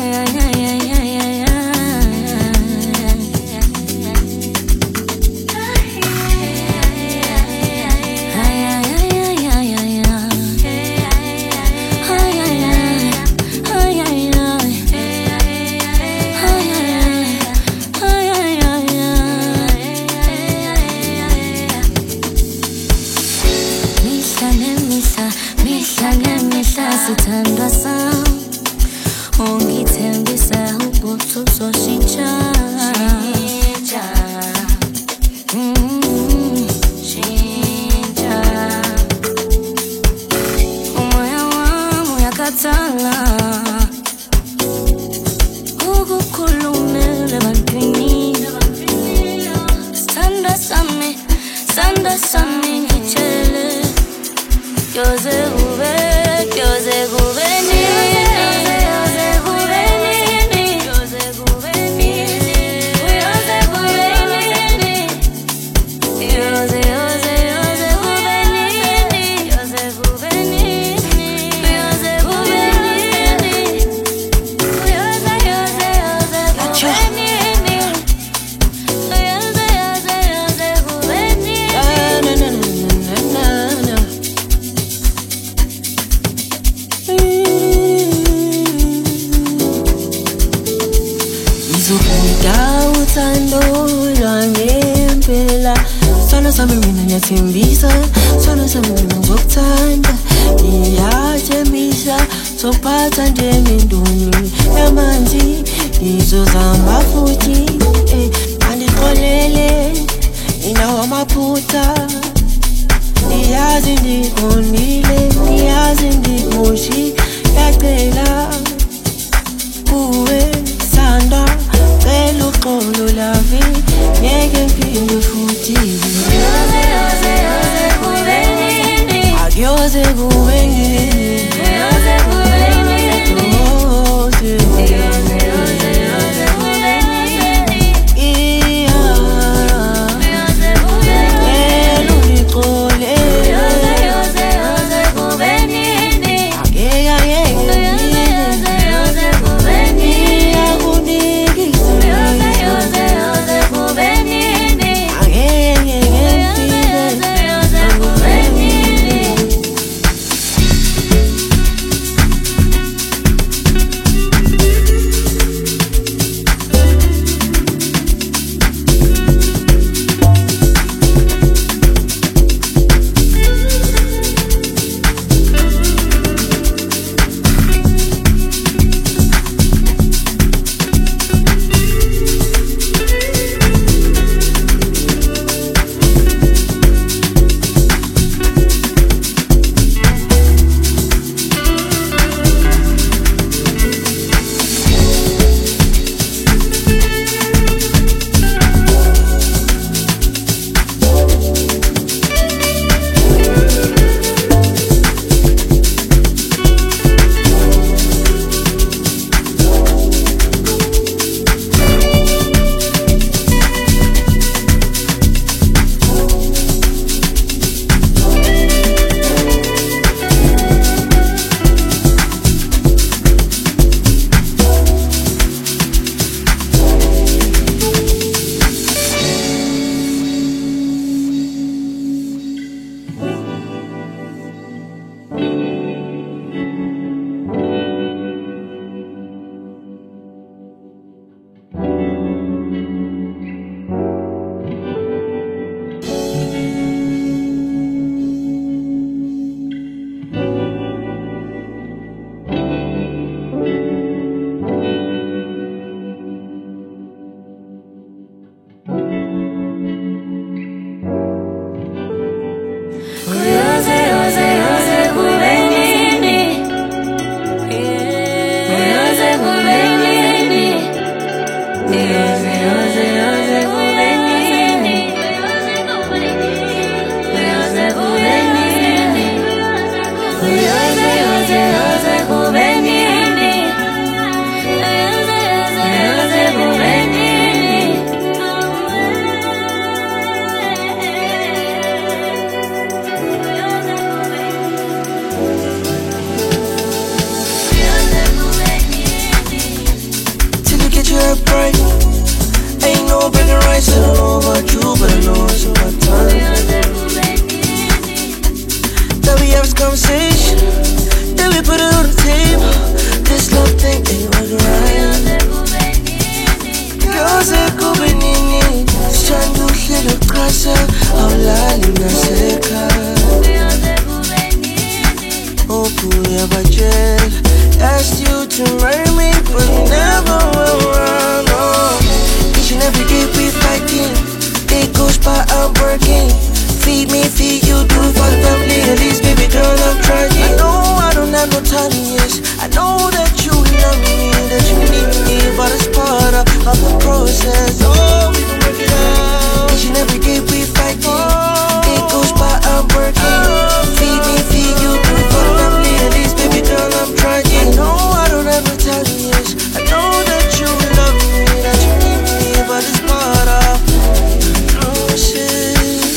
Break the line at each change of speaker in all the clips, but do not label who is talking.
Sithandwa sam ungithembisa ukuthi uzoshintsha shintsha umoya wami uyakhathala ukukhulumela ebantwini sithandwa sami ngitshele yoze kube
uthando lwangempela sona sami mina ngiyathembisa sona sami mina ngokuthanda ngiyatshembisa sokuphatha njengenduni yamanzi ngizozama futhi andixolele inawo amaphutha niyazi ndikonile niyazi ndimoshi yacela kuwe sanda cela uxolo lavi ngeke ngiphinde futhi akuyoze kube nini to marry me, but we never went around, no. Each and every day we fighting. Day goes by, I'm working. Feed me, feed you, do for the family. At least, baby girl, I'm trying. I know I don't have no time, yes. I know that you love me, that you need me, but it's part of the process. Oh, we can work it out. Each and every day we fighting. Day goes by, I'm working. Feed me, feed you, do for the family. At least, baby girl, I'm trying. I know I don't have no time, yes. I know that you love me, that you need me, but it's part of the process.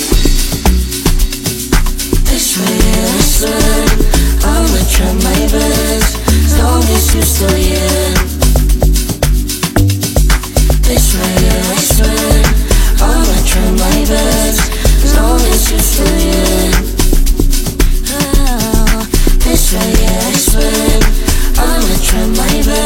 This way, I swear, I'ma try my best, as long as you still here. This way, I swear, I'ma try my best, as long as you still here. Oh, this way, I swear, I'ma try my best.